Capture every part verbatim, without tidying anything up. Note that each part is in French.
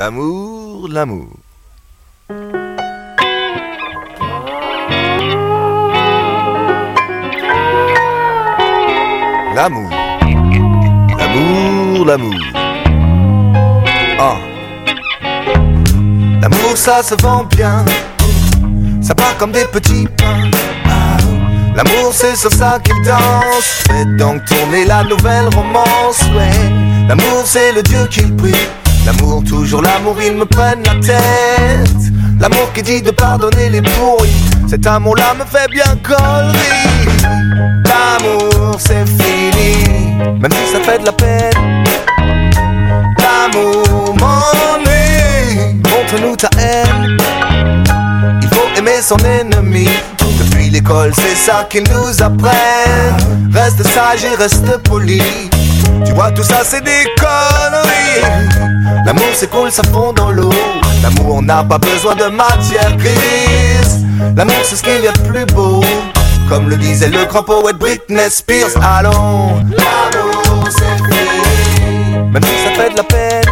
L'amour, l'amour. L'amour, l'amour, l'amour. Oh. L'amour, ça se vend bien. Ça part comme des petits pains. Ah. L'amour, c'est sur ça qu'il danse. Faites donc tourner la nouvelle romance. Ouais. L'amour, c'est le Dieu qu'il prie. L'amour, toujours l'amour, ils me prennent la tête. L'amour qui dit de pardonner les pourris. Cet amour-là me fait bien connerie. L'amour c'est fini, même si ça fait de la peine. L'amour m'ennuie, montre-nous ta haine. Il faut aimer son ennemi. Depuis l'école c'est ça qu'ils nous apprennent. Reste sage et reste poli. Tu vois tout ça c'est des conneries. L'amour c'est cool, ça fond dans l'eau. L'amour n'a pas besoin de matière grise. L'amour c'est ce qu'il y a de plus beau. Comme le disait le grand poète Britney Spears. Allons, l'amour c'est fini, même si ça fait de la peine.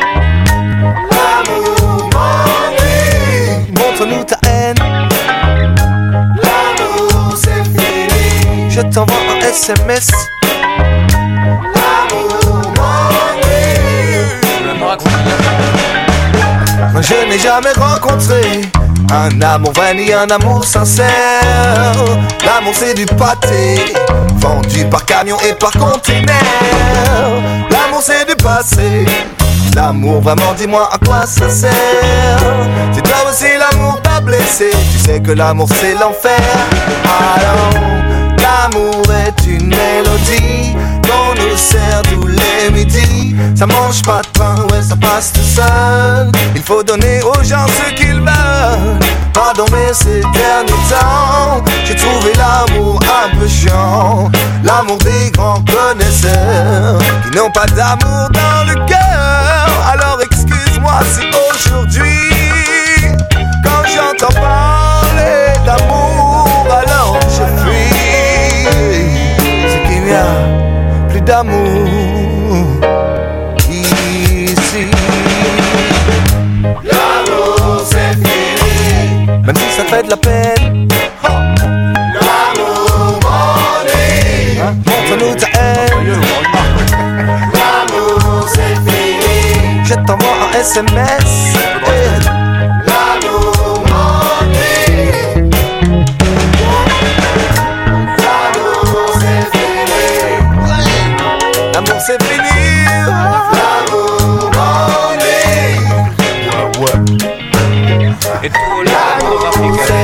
L'amour m'ennuie, montre-nous ta haine. L'amour c'est fini, je t'envoie un S M S. L'amour m'ennuie. Je n'ai jamais rencontré un amour vrai ni un amour sincère. L'amour c'est du pâté, vendu par camion et par container. L'amour c'est du passé. L'amour vraiment, dis-moi à quoi ça sert. Si toi aussi l'amour t'a blessé, tu sais que l'amour c'est l'enfer. Alors l'amour est une mélodie qu'on nous sert tous les midis. Ça mange pas de pain, ouais ça passe tout seul. Il faut donner aux gens ce qu'ils veulent. Pardon mais ces derniers temps j'ai trouvé l'amour un peu chiant. L'amour des grands connaisseurs qui n'ont pas d'amour dans le cœur. Alors excuse-moi si aujourd'hui quand j'entends parler d'amour alors je fuis. C'est qu'il n'y a plus d'amour ici. L'amour c'est fini, même si ça fait de la peine. L'amour m'ennuie, hein? Montre-nous ta haine. L'amour c'est fini, je t'envoie un S M S. L'amour m'ennuie. L'amour c'est fini, l'amour c'est fini. L'amour m'ennuie. Et tout l'amour africain.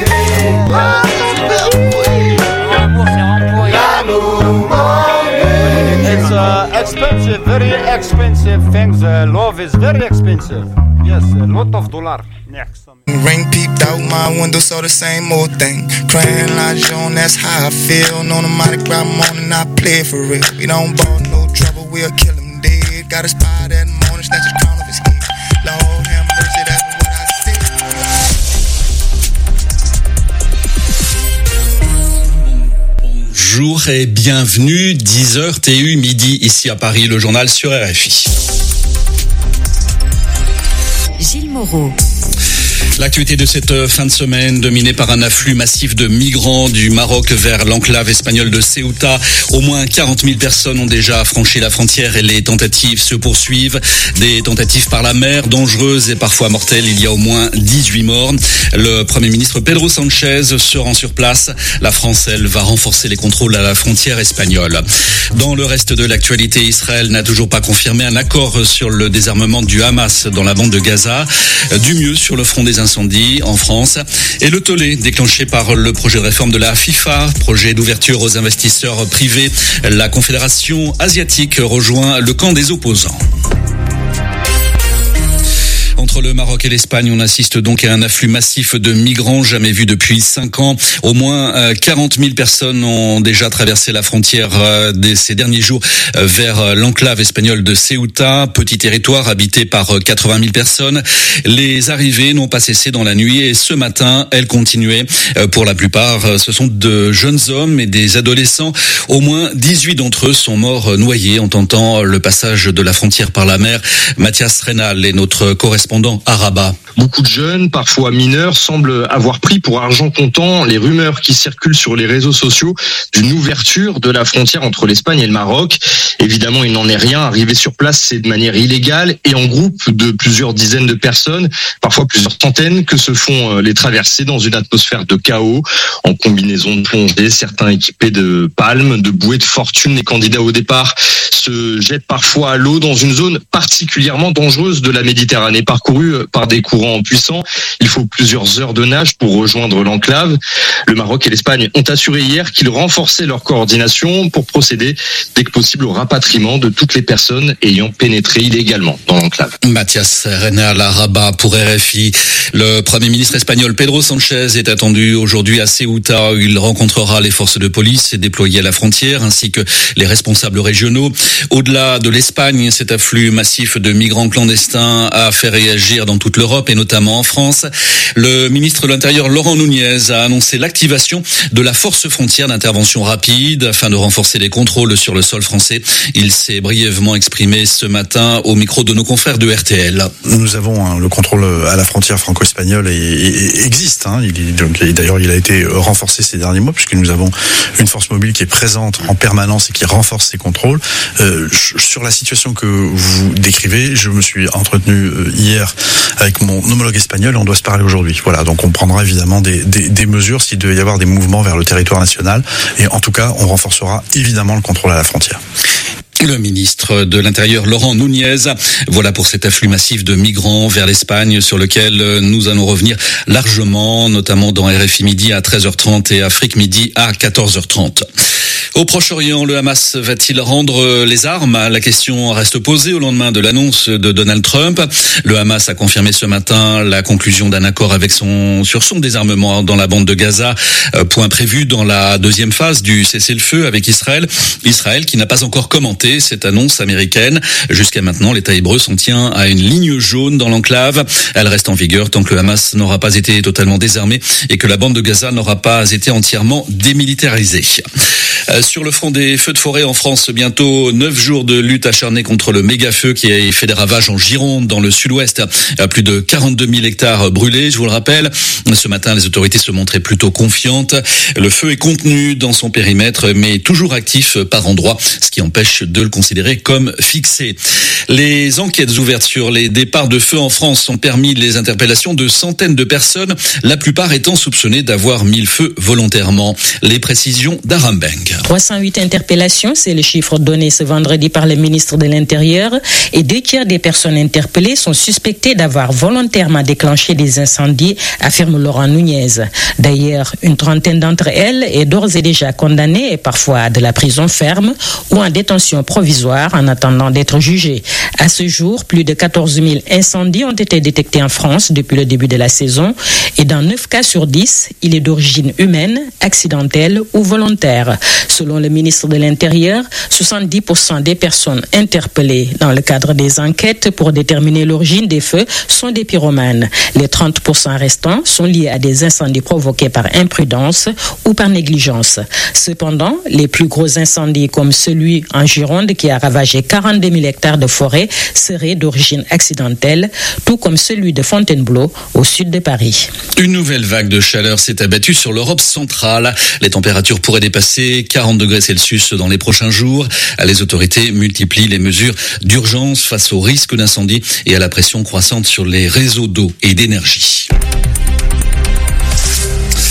L'amour c'est employé. L'amour m'ennuie. It's uh, expensive, very expensive things. Uh, love is very expensive. Yes, a lot of dollar. Next. Rain peeped out my window, saw the same old thing. Crying like Jean, that's how I feel. No Mardi Gras morning, I play for real. We don't ball no trouble, we'll kill him dead. Got a spy that morning, snatch his crown off his head. Lord have mercy, that's what I said. Bonjour et bienvenue, dix heures T U midi ici à Paris, le journal sur R F I. Gilles Moreau. L'actualité de cette fin de semaine dominée par un afflux massif de migrants du Maroc vers l'enclave espagnole de Ceuta. Au moins quarante mille personnes ont déjà franchi la frontière et les tentatives se poursuivent. Des tentatives par la mer, dangereuses et parfois mortelles. Il y a au moins dix-huit morts. Le Premier ministre Pedro Sanchez se rend sur place. La France, elle, va renforcer les contrôles à la frontière espagnole. Dans le reste de l'actualité, Israël n'a toujours pas confirmé un accord sur le désarmement du Hamas dans la bande de Gaza. Du mieux sur le front des incendies en France et le tollé déclenché par le projet de réforme de la FIFA, projet d'ouverture aux investisseurs privés. La Confédération asiatique rejoint le camp des opposants. Entre le Maroc et l'Espagne, on assiste donc à un afflux massif de migrants jamais vu depuis cinq ans. Au moins quarante mille personnes ont déjà traversé la frontière ces derniers jours vers l'enclave espagnole de Ceuta, petit territoire habité par quatre-vingt mille personnes. Les arrivées n'ont pas cessé dans la nuit et ce matin, elles continuaient. Pour la plupart, ce sont de jeunes hommes et des adolescents. Au moins dix-huit d'entre eux sont morts noyés en tentant le passage de la frontière par la mer. Mathias Reynal est notre correspondant à Rabat. Beaucoup de jeunes, parfois mineurs, semblent avoir pris pour argent comptant les rumeurs qui circulent sur les réseaux sociaux d'une ouverture de la frontière entre l'Espagne et le Maroc. Évidemment, il n'en est rien. Arriver sur place, c'est de manière illégale et en groupe de plusieurs dizaines de personnes, parfois plusieurs centaines, que se font les traversées dans une atmosphère de chaos, en combinaison de plongée, certains équipés de palmes, de bouées de fortune. Les candidats au départ se jettent parfois à l'eau dans une zone particulièrement dangereuse de la Méditerranée, parcourue par des courants puissants. Il faut plusieurs heures de nage pour rejoindre l'enclave. Le Maroc et l'Espagne ont assuré hier qu'ils renforçaient leur coordination pour procéder dès que possible au rapatriement de toutes les personnes ayant pénétré illégalement dans l'enclave. Mathias Reynal à Rabat pour R F I. Le Premier ministre espagnol Pedro Sánchez est attendu aujourd'hui à Ceuta où il rencontrera les forces de police déployées à la frontière ainsi que les responsables régionaux. Au-delà de l'Espagne, cet afflux massif de migrants clandestins a fait réagir dans toute l'Europe et notamment en France. Le ministre de l'Intérieur Laurent Nunez a annoncé l'activation de la force frontière d'intervention rapide afin de renforcer les contrôles sur le sol français. Il s'est brièvement exprimé ce matin au micro de nos confrères de R T L. Nous avons hein, le contrôle à la frontière franco-espagnole et, et, et existe. Hein, il est, donc, et d'ailleurs, il a été renforcé ces derniers mois puisque nous avons une force mobile qui est présente en permanence et qui renforce ces contrôles. Euh, sur la situation que vous décrivez, je me suis entretenu hier avec mon homologue espagnol. On doit se parler aujourd'hui. Voilà, donc on prendra évidemment des, des, des mesures s'il devait y avoir des mouvements vers le territoire national. Et en tout cas, on renforcera évidemment le contrôle à la frontière. Le ministre de l'Intérieur, Laurent Nunez. Voilà pour cet afflux massif de migrants vers l'Espagne sur lequel nous allons revenir largement, notamment dans R F I Midi à treize heures trente et Afrique Midi à quatorze heures trente. Au Proche-Orient, le Hamas va-t-il rendre les armes ? La question reste posée au lendemain de l'annonce de Donald Trump. Le Hamas a confirmé ce matin la conclusion d'un accord avec son, sur son désarmement dans la bande de Gaza, point prévu dans la deuxième phase du cessez-le-feu avec Israël. Israël qui n'a pas encore commenté cette annonce américaine. Jusqu'à maintenant, l'État hébreu s'en tient à une ligne jaune dans l'enclave. Elle reste en vigueur tant que le Hamas n'aura pas été totalement désarmé et que la bande de Gaza n'aura pas été entièrement démilitarisée. Sur le front des feux de forêt en France, bientôt neuf jours de lutte acharnée contre le méga-feu qui a fait des ravages en Gironde, dans le sud-ouest. Plus de quarante-deux mille hectares brûlés, je vous le rappelle. Ce matin, les autorités se montraient plutôt confiantes. Le feu est contenu dans son périmètre, mais toujours actif par endroits, ce qui empêche de le considérer comme fixé. Les enquêtes ouvertes sur les départs de feu en France ont permis les interpellations de centaines de personnes, la plupart étant soupçonnées d'avoir mis le feu volontairement. Les précisions d'Arambeng. trois cent huit interpellations, c'est le chiffre donné ce vendredi par le ministre de l'Intérieur, et deux tiers des personnes interpellées sont suspectées d'avoir volontairement déclenché des incendies, affirme Laurent Nunez. D'ailleurs, une trentaine d'entre elles est d'ores et déjà condamnée et parfois à de la prison ferme ou en détention provisoire en attendant d'être jugée. À ce jour, plus de quatorze mille incendies ont été détectés en France depuis le début de la saison et dans neuf cas sur dix, il est d'origine humaine, accidentelle ou volontaire. Selon le ministre de l'Intérieur, soixante-dix pour cent des personnes interpellées dans le cadre des enquêtes pour déterminer l'origine des feux sont des pyromanes. Les trente pour cent restants sont liés à des incendies provoqués par imprudence ou par négligence. Cependant, les plus gros incendies comme celui en Gironde qui a ravagé quarante-deux mille hectares de forêt seraient d'origine accidentelle, tout comme celui de Fontainebleau au sud de Paris. Une nouvelle vague de chaleur s'est abattue sur l'Europe centrale. Les températures pourraient dépasser quarante degrés Celsius dans les prochains jours. Les autorités multiplient les mesures d'urgence face au risque d'incendie et à la pression croissante sur les réseaux d'eau et d'énergie.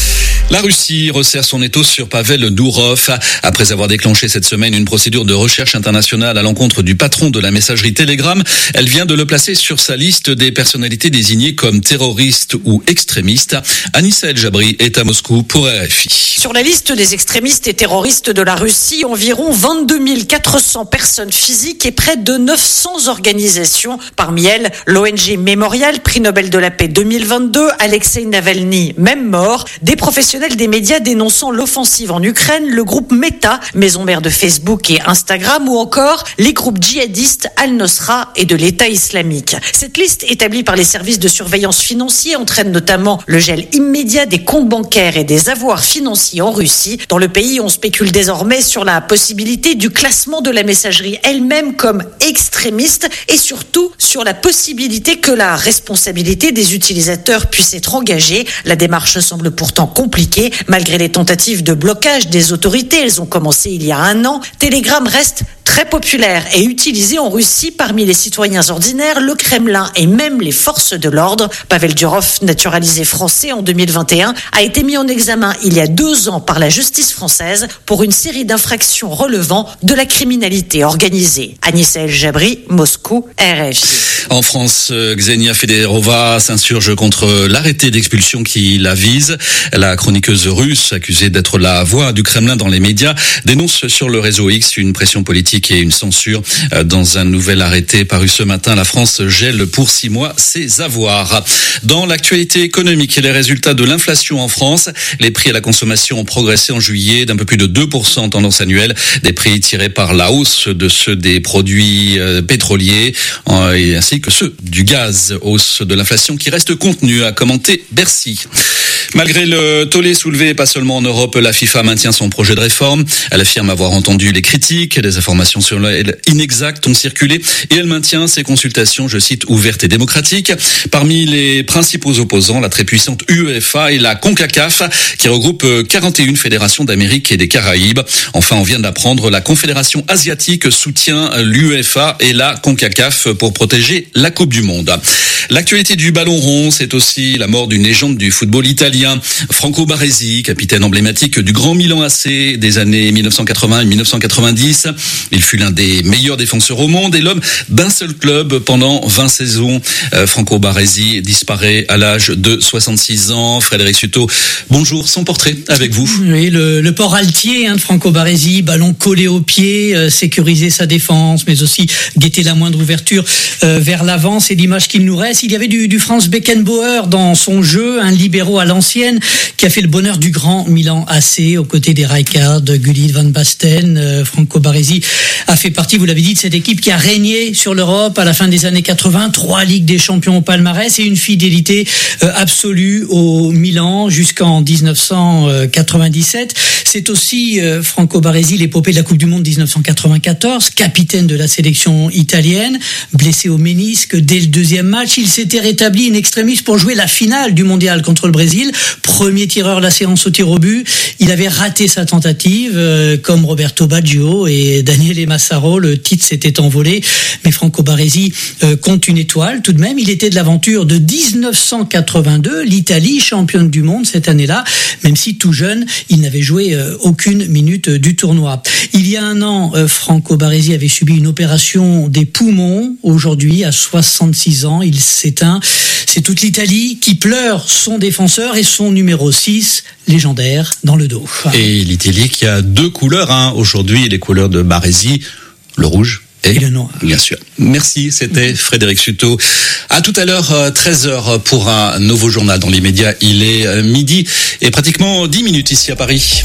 La Russie resserre son étau sur Pavel Dourov. Après avoir déclenché cette semaine une procédure de recherche internationale à l'encontre du patron de la messagerie Telegram, elle vient de le placer sur sa liste des personnalités désignées comme terroristes ou extrémistes. Anissa El Jabri est à Moscou pour R F I. Sur la liste des extrémistes et terroristes de la Russie, environ vingt-deux mille quatre cents personnes physiques et près de neuf cents organisations. Parmi elles, l'O N G Mémorial, prix Nobel de la paix deux mille vingt-deux, Alexei Navalny, même mort, des professionnels des médias dénonçant l'offensive en Ukraine, le groupe Meta, maison mère de Facebook et Instagram, ou encore les groupes djihadistes Al-Nosra et de l'État islamique. Cette liste établie par les services de surveillance financiers entraîne notamment le gel immédiat des comptes bancaires et des avoirs financiers en Russie. Dans le pays, on spécule désormais sur la possibilité du classement de la messagerie elle-même comme extrémiste et surtout sur la possibilité que la responsabilité des utilisateurs puisse être engagée. La démarche semble pourtant compliquée. Malgré les tentatives de blocage des autorités, elles ont commencé il y a un an, Telegram reste très populaire et utilisé en Russie parmi les citoyens ordinaires, le Kremlin et même les forces de l'ordre. Pavel Durov, naturalisé français en deux mille vingt et un, a été mis en examen il y a deux ans par la justice française pour une série d'infractions relevant de la criminalité organisée. Anissa El Jabri, Moscou, R F I. En France, Ksenia Federova s'insurge contre l'arrêté d'expulsion qui la vise. La chroniqueuse russe, accusée d'être la voix du Kremlin dans les médias, dénonce sur le réseau X une pression politique et une censure. Dans un nouvel arrêté paru ce matin, la France gèle pour six mois ses avoirs. Dans l'actualité économique et les résultats de l'inflation en France, les prix à la consommation ont progressé en juillet d'un peu plus de deux pour cent en tendance annuelle. Des prix tirés par la hausse de ceux des produits pétroliers et ainsi que ceux du gaz. Hausse de l'inflation qui reste contenue, a commenté Bercy. Malgré le tollé soulevé, pas seulement en Europe, la FIFA maintient son projet de réforme. Elle affirme avoir entendu les critiques, des informations sur elle inexactes ont circulé et elle maintient ses consultations, je cite, ouvertes et démocratiques. Parmi les principaux opposants, la très puissante UEFA et la CONCACAF qui regroupe quarante et une fédérations d'Amérique et des Caraïbes. Enfin, on vient d'apprendre, la Confédération asiatique soutient l'UEFA et la CONCACAF pour protéger la Coupe du Monde. L'actualité du ballon rond, c'est aussi la mort d'une légende du football italien, Franco Baresi, capitaine emblématique du Grand Milan A C des années mille neuf cent quatre-vingts et mille neuf cent quatre-vingt-dix. Il fut l'un des meilleurs défenseurs au monde et l'homme d'un seul club pendant vingt saisons. Euh, Franco Baresi disparaît à l'âge de soixante-six ans. Frédéric Suto, bonjour, son portrait avec vous. Oui, le, le port altier hein, de Franco Baresi, ballon collé au pied, euh, sécuriser sa défense, mais aussi guetter la moindre ouverture euh, vers l'avant, c'est l'image qu'il nous reste. Il y avait du, du Franz Beckenbauer dans son jeu, un libéraux à l'ancienne qui a fait le bonheur du Grand Milan A C aux côtés des Rijkaard, Gullit, Van Basten. Euh, Franco Baresi a fait partie, vous l'avez dit, de cette équipe qui a régné sur l'Europe à la fin des années quatre-vingts, trois Ligues des Champions au palmarès et une fidélité euh, absolue au Milan jusqu'en dix-neuf cent quatre-vingt-dix-sept. C'est aussi euh, Franco Baresi, l'épopée de la Coupe du Monde dix-neuf cent quatre-vingt-quatorze, capitaine de la sélection italienne, blessé au ménisque dès le deuxième match. Il s'était rétabli in extremis pour jouer la finale du mondial contre le Brésil. Premier tireur de la séance au tir au but. Il avait raté sa tentative, euh, comme Roberto Baggio et Daniele Massaro. Le titre s'était envolé. Mais Franco Baresi euh, compte une étoile tout de même. Il était de l'aventure de dix-neuf cent quatre-vingt-deux, l'Italie championne du monde cette année-là. Même si tout jeune, il n'avait joué euh, aucune minute euh, du tournoi. Il y a un an, euh, Franco Baresi avait subi une opération des poumons. Aujourd'hui, à soixante-six ans, il s'éteint. C'est toute l'Italie qui pleure son défenseur et son numéro six, légendaire, dans le dos. Et l'Italie qui a deux couleurs, hein. Aujourd'hui, les couleurs de Baresi, le rouge et, et le noir. Bien sûr. Merci, c'était Frédéric Suto. À tout à l'heure, treize heures pour un nouveau journal dans les médias. Il est midi et pratiquement dix minutes ici à Paris.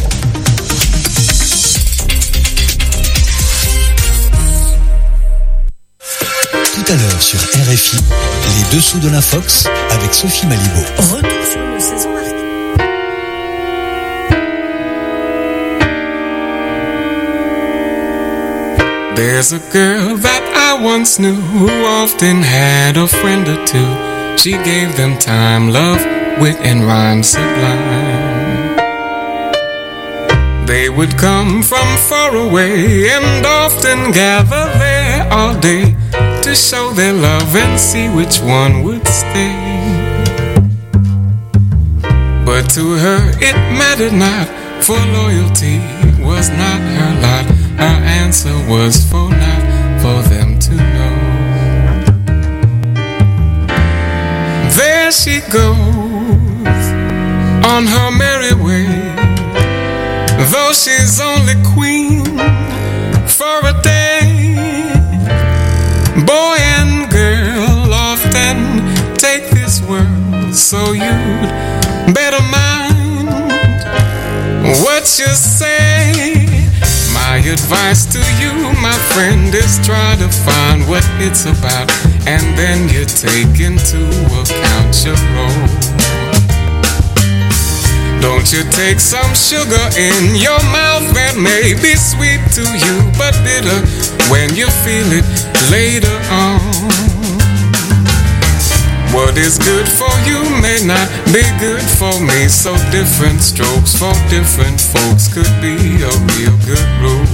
Tout à l'heure sur R F I, les dessous de l'Infox avec Sophie Malibaud. Retour sur le saison arc. There's a girl that I once knew who often had a friend or two. She gave them time, love, wit, and rhyme sublime. They would come from far away and often gather there all day to show their love and see which one would stay. But But to her it mattered not, for loyalty was not her lot. Her answer was for not for them to know. There she goes on her merry way, though she's only queen for a day. Boy and girl often take this world, so you'd better mind what you say. My advice to you, my friend, is try to find what it's about, and then you take into account your role. Don't you take some sugar in your mouth that may be sweet to you, but bitter when you feel it later on. What is good for you may not be good for me, so different strokes for different folks could be a real good rule.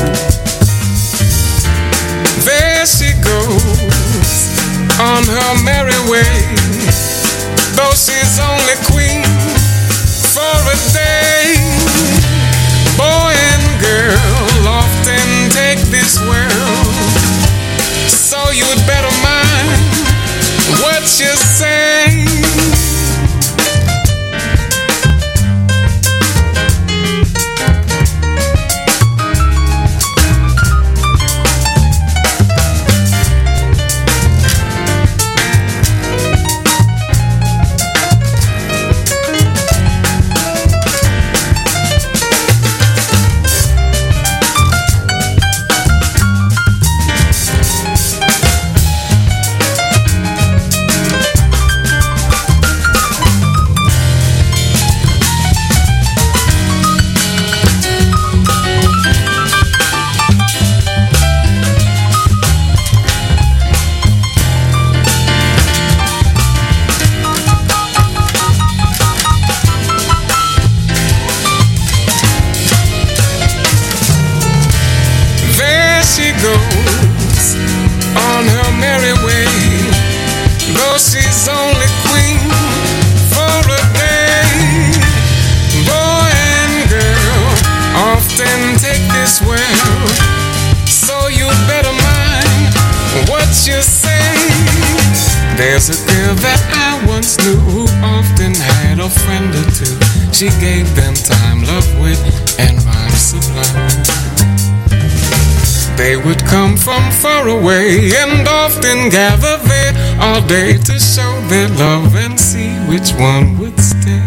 There she goes on her merry way, though she's only queen for a day. Boy and girl often take this world, so you'd better mind what you say. There's a girl that I once knew who often had a friend or two. She gave them time, love, wit, and rhyme sublime. They would come from far away and often gather there all day to show their love and see which one would stay.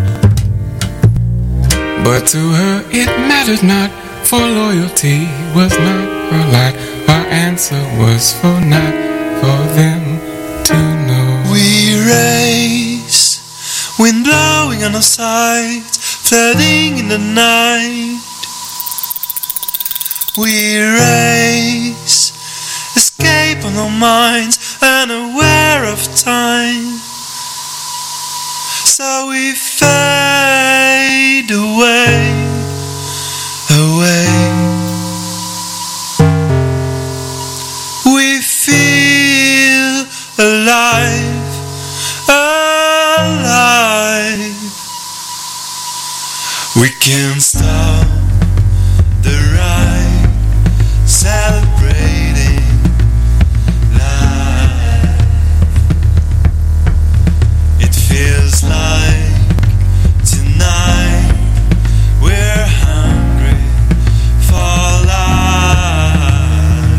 But to her it mattered not, for loyalty was not her lot. Her answer was for not for them to know. We race, wind blowing on our sides, flooding in the night. We race, escape on our minds, unaware of time. So we fade away, away. We feel alive, alive. We can't stop the ride, celebrating life. It feels like tonight we're hungry for life.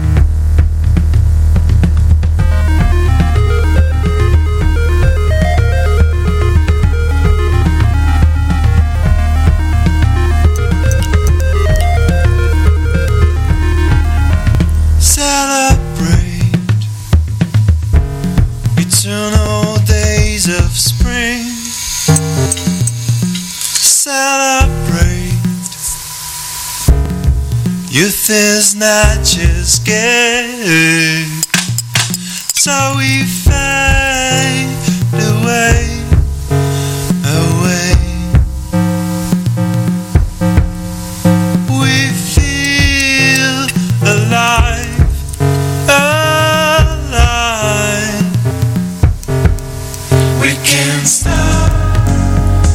Celebrate eternal days of spring. Celebrate, youth is not just gay. So we fade away, away. We feel alive, alive. We can't stop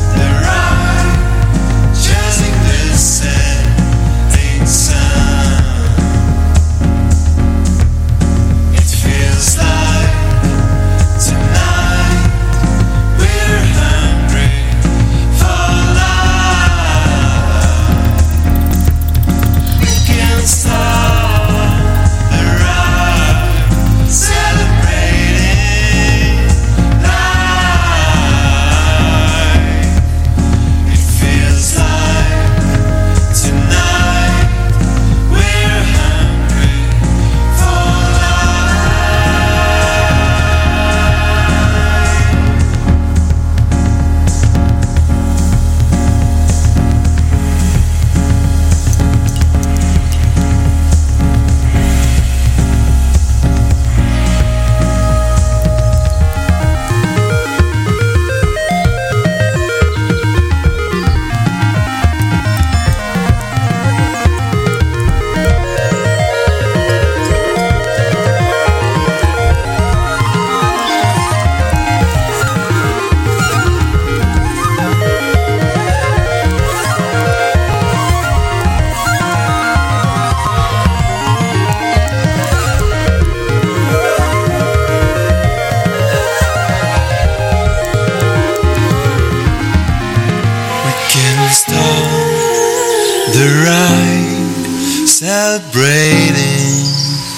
celebrating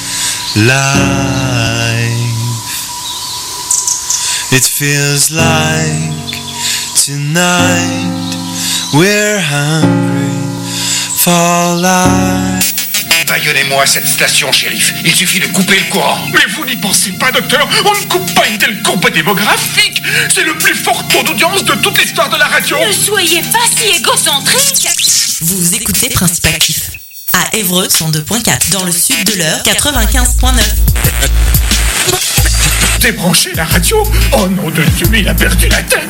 life. It feels like tonight we're hungry for life. Baillonnez-moi cette station, shérif. Il suffit de couper le courant. Mais vous n'y pensez pas, docteur. On ne coupe pas une telle courbe démographique. C'est le plus fort taux d'audience de toute l'histoire de la radio. Ne soyez pas si égocentrique. Vous écoutez Principe Actif. À Évreux, cent deux point quatre. Dans le sud de l'Eure, quatre-vingt-quinze point neuf. Débranchez la radio. Oh nom de Dieu, mais il a perdu la tête.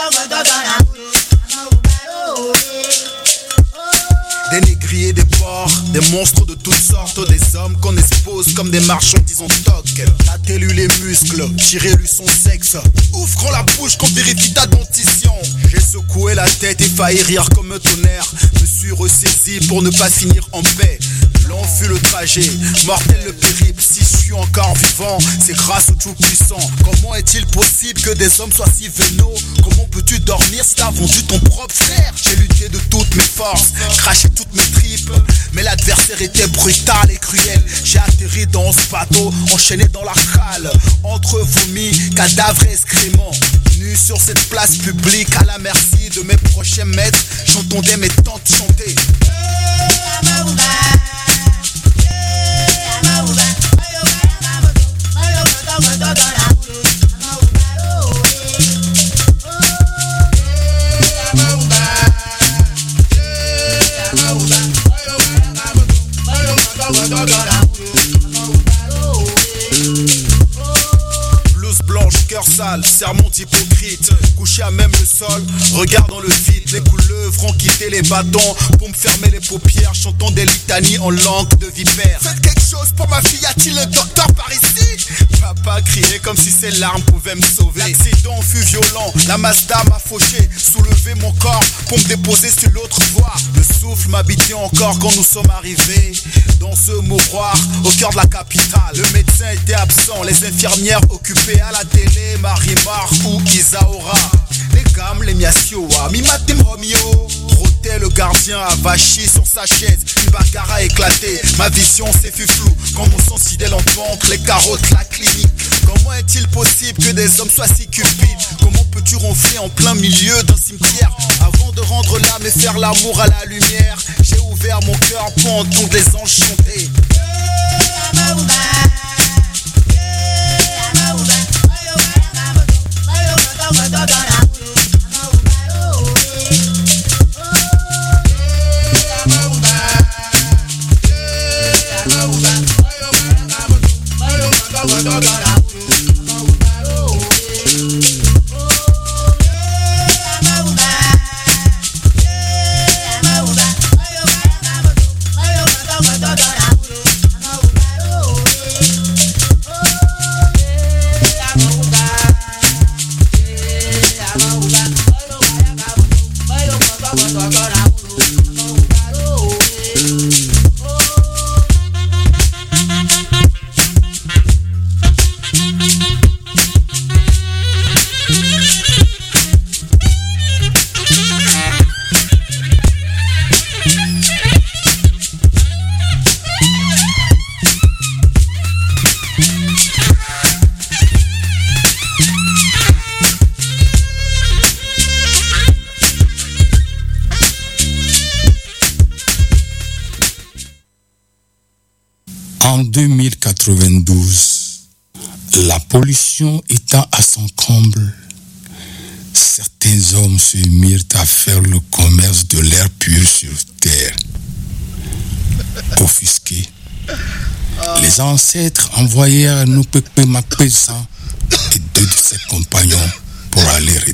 Des négriers, des porcs, des monstres de toutes sortes, des hommes qu'on expose comme des marchandises en stock. Tâtez-lui les muscles, tirez-lui son sexe. Ouvrons la bouche qu'on vérifie ta dentition. J'ai secoué la tête et failli rire comme un tonnerre. Me suis ressaisi pour ne pas finir en paix. Long fut le trajet, mortel le périple. Si je suis encore vivant, c'est grâce au Tout-Puissant. Comment est-il possible que des hommes soient si vénaux? Comment peux-tu dormir si t'as vendu ton propre frère? J'ai lutté de toutes mes forces, craché toutes mes tripes, mais l'adversaire était brutal et cruel. J'ai atterri dans ce bateau, enchaîné dans la cale, entre vomis, cadavres et excréments. Nu sur cette place publique, à la merci de mes prochains maîtres, j'entendais mes tantes chanter. Blouse blanche, cœur sale, sermon hypocrite. Couché à même le sol, regard dans le vide. Les couleuvres ont quitté les bâtons pour me fermer les paupières, chantant des litanies en langue de vipère. Faites quelque chose pour ma fille, y a-t-il un docteur par ici? Papa criait comme si ses larmes pouvaient me sauver. L'accident fut violent, la Mazda m'a fauché, soulevé mon corps pour me déposer sur l'autre voie. Le souffle m'habitait encore quand nous sommes arrivés dans ce mouroir au cœur de la capitale. Le médecin était absent, les infirmières occupées à la télé, Marimar ou Isaora. Les gammes, les miasioa, mi matem romio. Rotait le gardien avachi sur sa chaise, une bagarre a éclaté. Ma vision s'est fut floue quand mon sang sidèle en ventre, les carottes, la clinique. Comment est-il possible que des hommes soient si cupides? Comment peux-tu ronfler en plein milieu d'un cimetière? Avant de rendre l'âme et faire l'amour à la lumière, j'ai ouvert mon cœur pour entendre les anges chanter. En deux mille quatre-vingt-douze, la pollution étant à son comble, certains hommes se mirent à faire le commerce de l'air pur sur terre. Offusqués, les ancêtres envoyèrent Nupekpe Mapesa et deux de ses compagnons pour aller